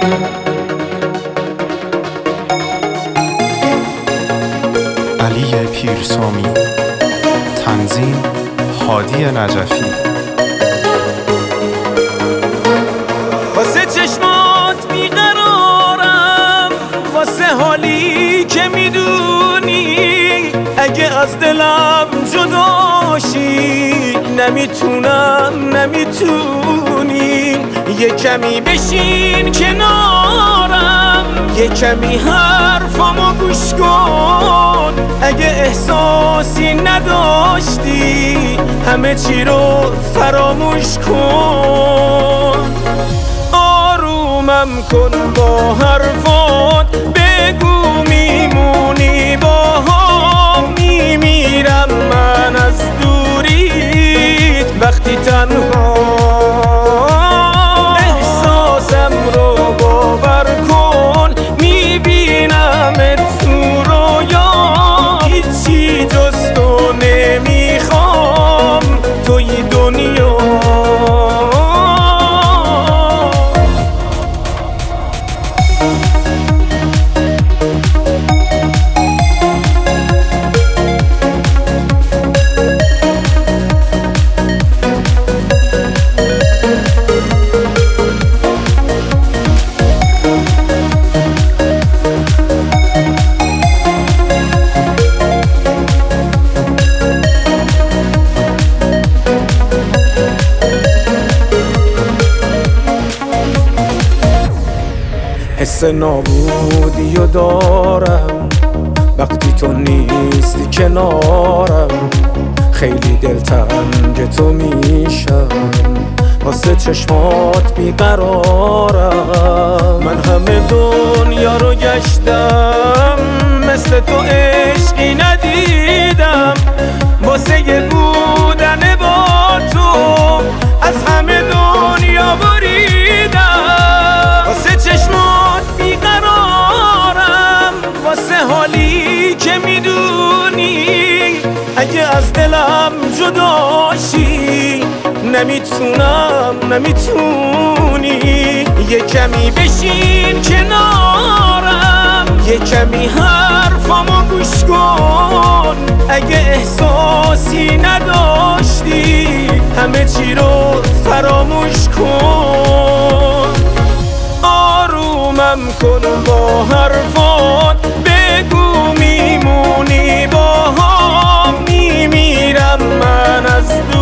علی پیرسامی، تنظیم هادی نجفی. واسه چشمات بیقرارم، واسه حالی که میدونی اگه از دلم جداشی نمیتونی یه کمی بشین کنارم، یه کمی حرفامو گوش کن. اگه احساسی نداشتی همه چی رو فراموش کن. آرومم کن با حرفات، بگو میمونی با هم. میمیرم من از دوریت وقتی تنها. احساسم رو باور کن، میبینم تو رویا. هیچی جز تو نمیخوام توی دنیا. حس نابودیو دارم وقتی تو نیستی کنارم. خیلی دلتنگ تو میشم، واسه چشمات بیقرارم. من همه دنیا رو گشتم، مثل تو عشقی ندیدم. واسه یه بودن با تو از همه دنیا بریدم. واسه چشمات بیقرارم، واسه حالی که میدونی اگه از دلم جداشی نمیتونی یه کمی بشین کنارم، یه کمی حرفامو گوش کن. اگه احساسی نداشتی همه چی رو فراموش کن. آرومم کن با حرفات، بگو میمونی با هم. میمیرم من از